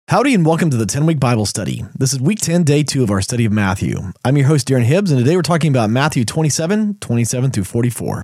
Howdy and welcome to the 10-Week Bible Study. This is Week 10, Day 2 of our study of Matthew. I'm your host, Darren Hibbs, and today we're talking about Matthew 27 through 44.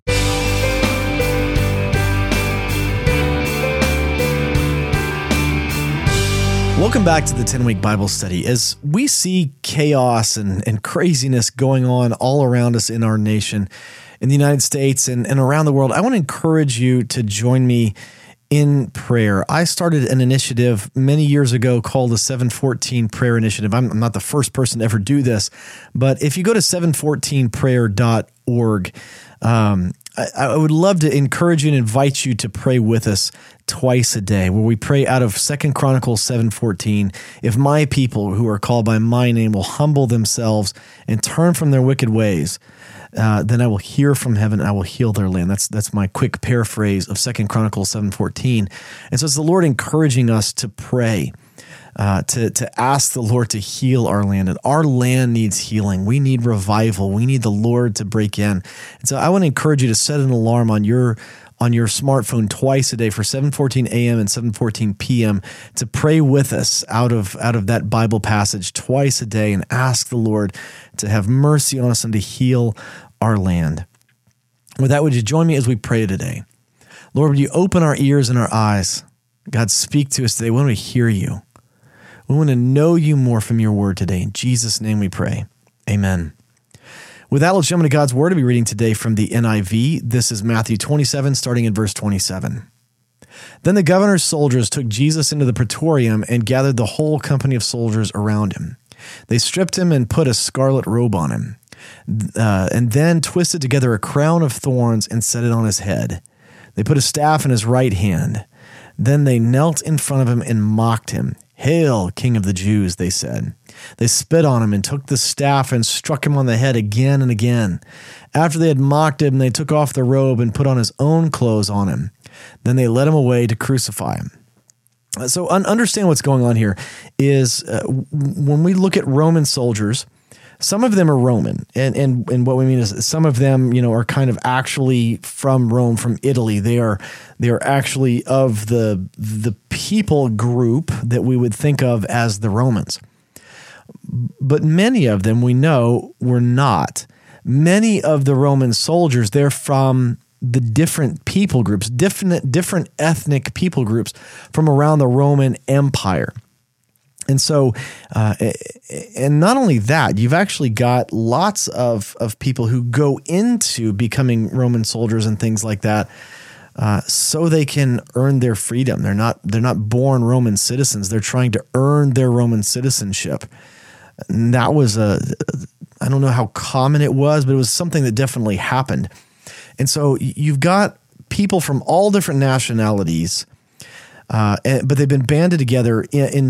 Welcome back to the 10-Week Bible Study. As we see chaos and craziness going on all around us in our nation, in the United States and around the world, I want to encourage you to join me in prayer. I started an initiative many years ago called the 714 Prayer Initiative. I'm not the first person to ever do this, but if you go to 714prayer.org, I would love to encourage you and invite you to pray with us twice a day, where we pray out of 2 Chronicles 7:14. If my people who are called by my name will humble themselves and turn from their wicked ways, then I will hear from heaven and I will heal their land. That's my quick paraphrase of 2 Chronicles 7:14. And so it's the Lord encouraging us to pray, to ask the Lord to heal our land. And our land needs healing. We need revival. We need the Lord to break in. And so I want to encourage you to set an alarm on your smartphone twice a day for 7:14 a.m. and 7:14 p.m. to pray with us out of that Bible passage twice a day and ask the Lord to have mercy on us and to heal our land. With that, would you join me as we pray today? Lord, would you open our ears and our eyes? God, speak to us today. We want to hear you. We want to know you more from your word today. In Jesus' name we pray. Amen. With that, let's jump into God's word. I'll be reading today from the NIV. This is Matthew 27, starting in verse 27. Then the governor's soldiers took Jesus into the praetorium and gathered the whole company of soldiers around him. They stripped him and put a scarlet robe on him, and then twisted together a crown of thorns and set it on his head. They put a staff in his right hand. Then they knelt in front of him and mocked him. "Hail, King of the Jews," they said. They spit on him and took the staff and struck him on the head again and again. After they had mocked him, they took off the robe and put on his own clothes on him. Then they led him away to crucify him. So understand what's going on here is when we look at Roman soldiers, some of them are Roman, and what we mean is some of them, are kind of actually from Rome, from Italy. They are actually of the people group that we would think of as the Romans. But many of them we know were not. Many of the Roman soldiers, they're from the different people groups, different ethnic people groups from around the Roman Empire. And so, and not only that, you've actually got lots of people who go into becoming Roman soldiers and things like that, so they can earn their freedom. They're not born Roman citizens. They're trying to earn their Roman citizenship. And that was I don't know how common it was, but it was something that definitely happened. And so you've got people from all different nationalities, but they've been banded together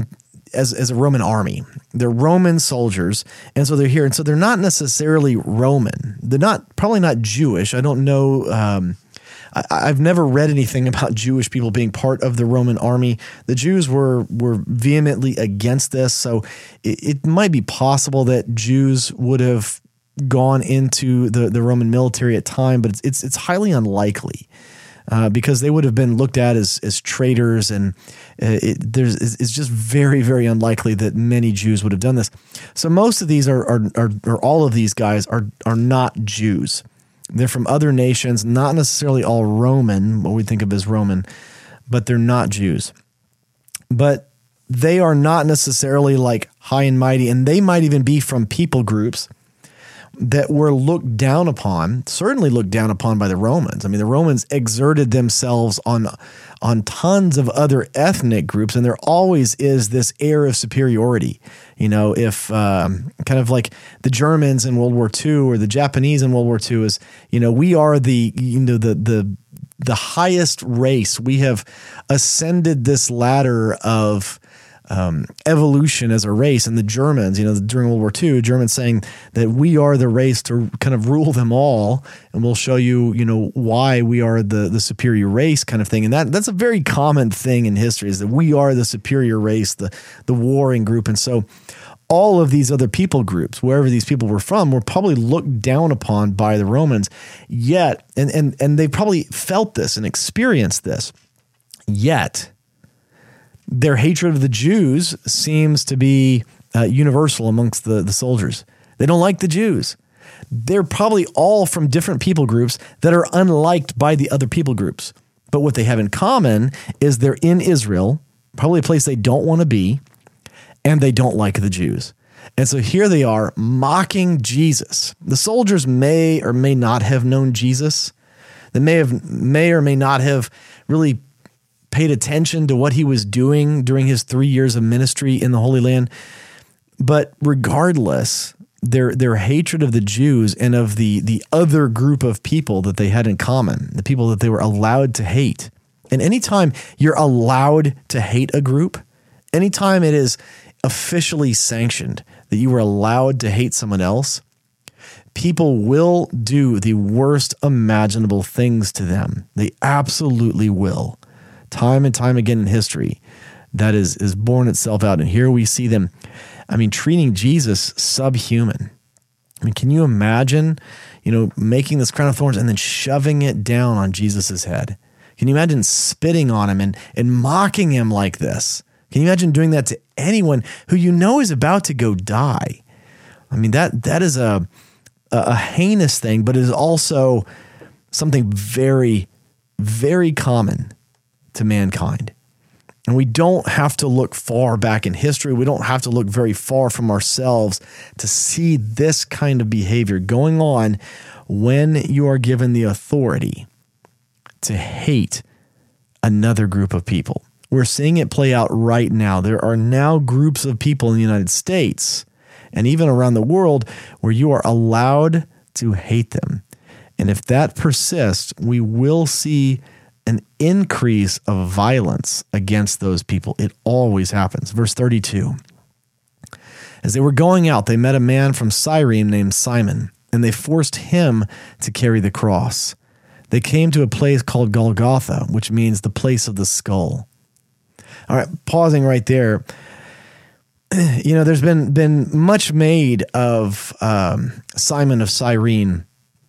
as a Roman army. They're Roman soldiers, and so they're here. And so they're not necessarily Roman. They're probably not Jewish. I don't know. I've never read anything about Jewish people being part of the Roman army. The Jews were vehemently against this, so it might be possible that Jews would have gone into the Roman military at time, but it's highly unlikely. Because they would have been looked at as traitors, and it's just very, very unlikely that many Jews would have done this. So most of these are all of these guys are not Jews. They're from other nations, not necessarily all Roman, what we think of as Roman, but they're not Jews. But they are not necessarily like high and mighty, and they might even be from people groups that were looked down upon, certainly looked down upon by the Romans. I mean, the Romans exerted themselves on tons of other ethnic groups, and there always is this air of superiority. If kind of like the Germans in World War II or the Japanese in World War II is, we are the highest race. We have ascended this ladder of evolution as a race. And the Germans, during World War II, Germans saying that we are the race to kind of rule them all, and we'll show you, why we are the superior race kind of thing. And that's a very common thing in history, is that we are the superior race, the warring group. And so all of these other people groups, wherever these people were from, were probably looked down upon by the Romans. Yet, and they probably felt this and experienced this. Yet, Their hatred of the Jews seems to be universal amongst the soldiers. They don't like the Jews. They're probably all from different people groups that are unliked by the other people groups. But what they have in common is they're in Israel, probably a place they don't want to be, and they don't like the Jews. And so here they are mocking Jesus. The soldiers may or may not have known Jesus. They may or may not have really paid attention to what he was doing during his 3 years of ministry in the Holy Land. But regardless, their hatred of the Jews and of the other group of people that they had in common, the people that they were allowed to hate. And anytime you're allowed to hate a group, anytime it is officially sanctioned that you are allowed to hate someone else, people will do the worst imaginable things to them. They absolutely will. Time and time again in history, that is borne itself out. And here we see them, treating Jesus subhuman. Can you imagine, making this crown of thorns and then shoving it down on Jesus's head? Can you imagine spitting on him and mocking him like this? Can you imagine doing that to anyone who is about to go die? That is a heinous thing, but it is also something very, very common to mankind. And we don't have to look far back in history. We don't have to look very far from ourselves to see this kind of behavior going on when you are given the authority to hate another group of people. We're seeing it play out right now. There are now groups of people in the United States and even around the world where you are allowed to hate them. And if that persists, we will see an increase of violence against those people. It always happens. Verse 32. As they were going out, they met a man from Cyrene named Simon, and they forced him to carry the cross. They came to a place called Golgotha, which means the place of the skull. All right, pausing right there. There's been much made of Simon of Cyrene.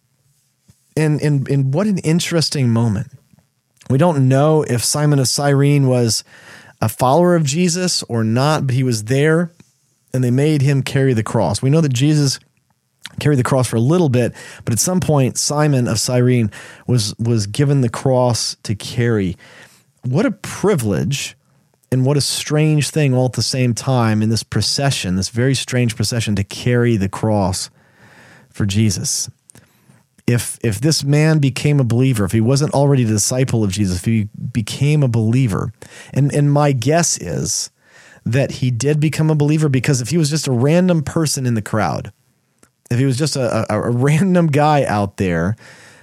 And what an interesting moment. We don't know if Simon of Cyrene was a follower of Jesus or not, but he was there, and they made him carry the cross. We know that Jesus carried the cross for a little bit, but at some point, Simon of Cyrene was given the cross to carry. What a privilege and what a strange thing all at the same time in this procession, this very strange procession, to carry the cross for Jesus. If this man became a believer, if he wasn't already a disciple of Jesus, if he became a believer, and my guess is that he did become a believer, because if he was just a random person in the crowd, if he was just a random guy out there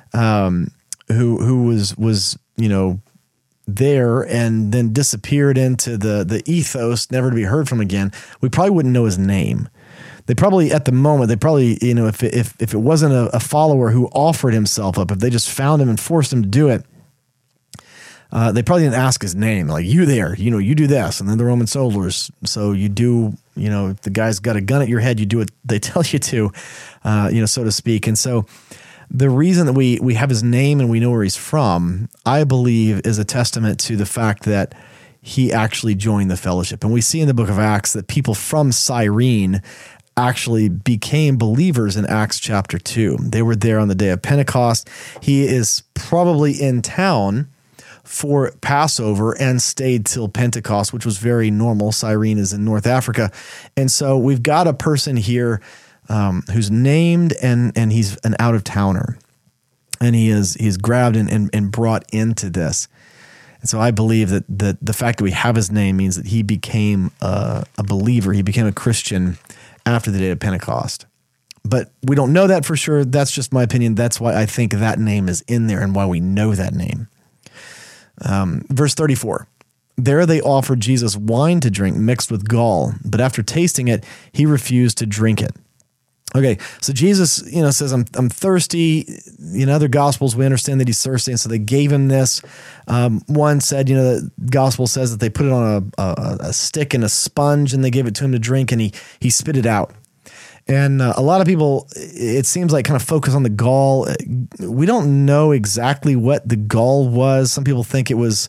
who was there and then disappeared into the ethos, never to be heard from again, we probably wouldn't know his name. They probably, at the moment, if it wasn't a follower who offered himself up, if they just found him and forced him to do it, they probably didn't ask his name. Like, you there, you do this. And then the Roman soldiers, so you do, if the guy's got a gun at your head, you do what they tell you to, so to speak. And so the reason that we have his name and we know where he's from, I believe, is a testament to the fact that he actually joined the fellowship. And we see in the book of Acts that people from Cyrene actually became believers in Acts chapter 2. They were there on the day of Pentecost. He is probably in town for Passover and stayed till Pentecost, which was very normal. Cyrene is in North Africa. And so we've got a person here who's named and he's an out-of-towner. And he's grabbed and brought into this. And so I believe that the fact that we have his name means that he became a believer. He became a Christian after the day of Pentecost. But we don't know that for sure. That's just my opinion. That's why I think that name is in there and why we know that name. Verse 34, there they offered Jesus wine to drink mixed with gall, but after tasting it, he refused to drink it. Okay, so Jesus, says, I'm thirsty. In other gospels, we understand that he's thirsty, and so they gave him this. One said, the gospel says that they put it on a stick and a sponge, and they gave it to him to drink, and he spit it out. And a lot of people, it seems like, kind of focus on the gall. We don't know exactly what the gall was. Some people think it was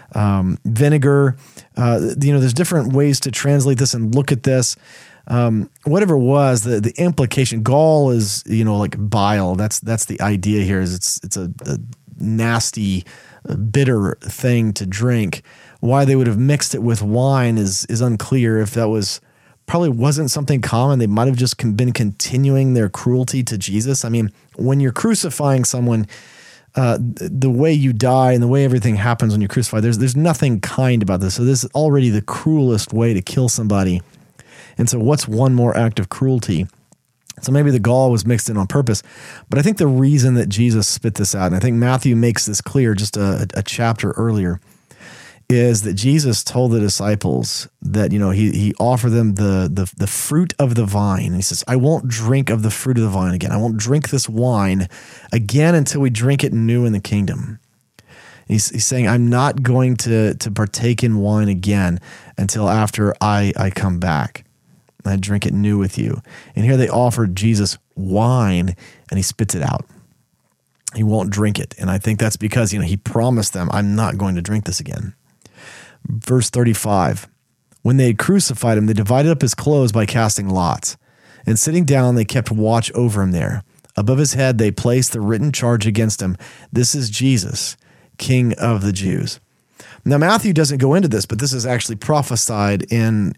vinegar. There's different ways to translate this and look at this. Whatever it was, the implication, gall is, like bile. That's the idea here, is it's a nasty, bitter thing to drink. Why they would have mixed it with wine is unclear. If that probably wasn't something common, they might have just been continuing their cruelty to Jesus. I mean, when you're crucifying someone, the way you die and the way everything happens when you're crucified, there's nothing kind about this. So this is already the cruelest way to kill somebody. And so what's one more act of cruelty? So maybe the gall was mixed in on purpose. But I think the reason that Jesus spit this out, and I think Matthew makes this clear just a chapter earlier, is that Jesus told the disciples that, he offered them the fruit of the vine. And he says, I won't drink of the fruit of the vine again. I won't drink this wine again until we drink it new in the kingdom. He's saying, I'm not going to partake in wine again until after I come back. I drink it new with you. And here they offered Jesus wine, and he spits it out. He won't drink it. And I think that's because, he promised them, I'm not going to drink this again. Verse 35, when they had crucified him, they divided up his clothes by casting lots. And sitting down, they kept watch over him there. Above his head, they placed the written charge against him. This is Jesus, King of the Jews. Now, Matthew doesn't go into this, but this is actually prophesied in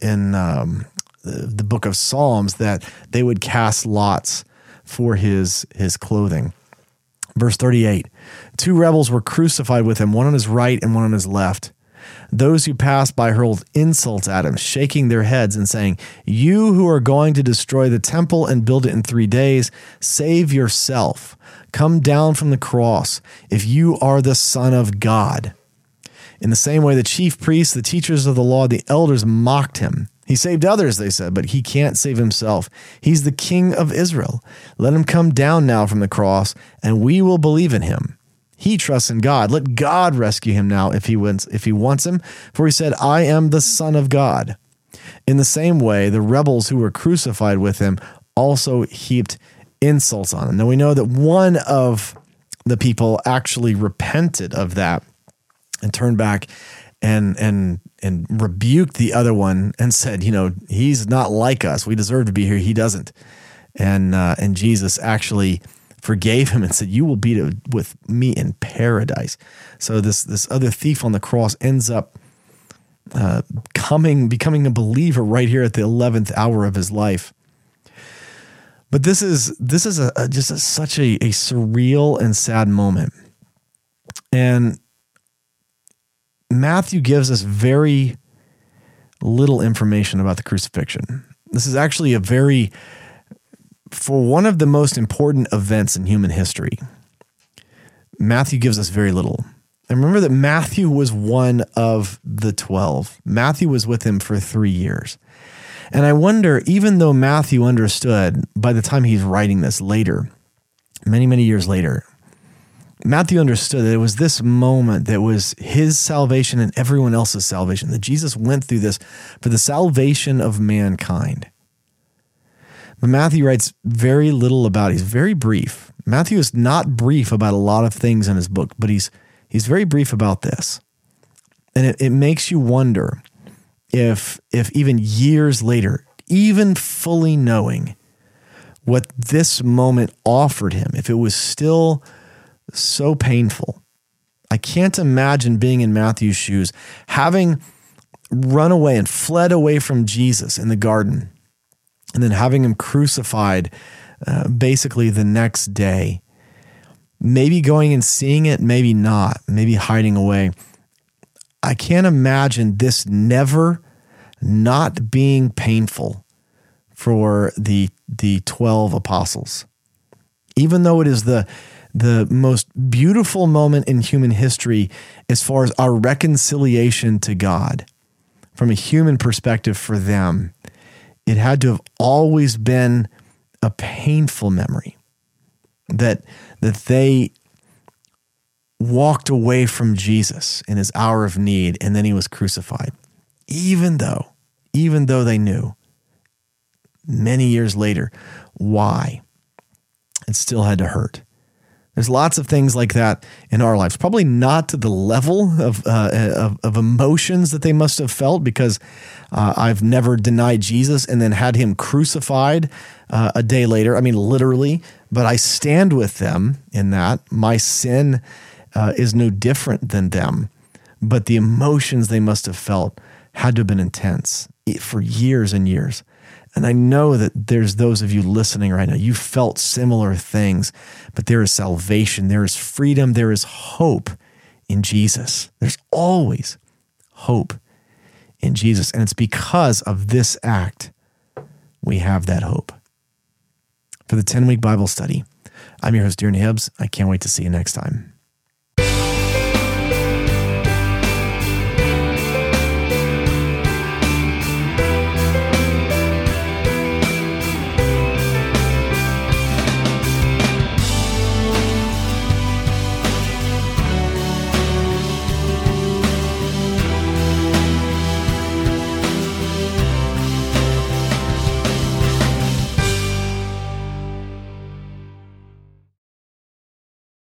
the book of Psalms, that they would cast lots for his clothing. Verse 38, 2 rebels were crucified with him, one on his right and one on his left. Those who passed by hurled insults at him, shaking their heads and saying, you who are going to destroy the temple and build it in 3 days, save yourself. Come down from the cross if you are the Son of God. In the same way, the chief priests, the teachers of the law, the elders mocked him. He saved others, they said, but he can't save himself. He's the King of Israel. Let him come down now from the cross, and we will believe in him. He trusts in God. Let God rescue him now if he wants him, for he said, I am the Son of God. In the same way, the rebels who were crucified with him also heaped insults on him. Now we know that one of the people actually repented of that and turned back and rebuked the other one and said, he's not like us. We deserve to be here. He doesn't. And Jesus actually forgave him and said, you will be with me in paradise. So this other thief on the cross ends up becoming a believer right here at the 11th hour of his life. But this is such a surreal and sad moment. And Matthew gives us very little information about the crucifixion. This is actually for one of the most important events in human history, Matthew gives us very little. And remember that Matthew was one of the 12. Matthew was with him for 3 years. And I wonder, even though Matthew understood by the time he's writing this later, many, many years later, Matthew understood that it was this moment that was his salvation and everyone else's salvation, that Jesus went through this for the salvation of mankind. But Matthew writes very little about it. He's very brief. Matthew is not brief about a lot of things in his book, but he's very brief about this. And it makes you wonder if even years later, even fully knowing what this moment offered him, if it was still so painful. I can't imagine being in Matthew's shoes, having run away and fled away from Jesus in the garden, and then having him crucified basically the next day. Maybe going and seeing it, maybe not, maybe hiding away. I can't imagine this never not being painful for the 12 apostles. Even though it is the most beautiful moment in human history as far as our reconciliation to God, from a human perspective for them, it had to have always been a painful memory that they walked away from Jesus in his hour of need, and then he was crucified. Even though they knew many years later why, it still had to hurt. There's lots of things like that in our lives. Probably not to the level of emotions that they must have felt, because I've never denied Jesus and then had him crucified a day later. I mean, literally. But I stand with them in that. My sin is no different than them. But the emotions they must have felt had to have been intense for years and years. And I know that there's those of you listening right now, you felt similar things, but there is salvation, there is freedom, there is hope in Jesus. There's always hope in Jesus. And it's because of this act we have that hope. For the 10-week Bible study, I'm your host, Darren Hibbs. I can't wait to see you next time.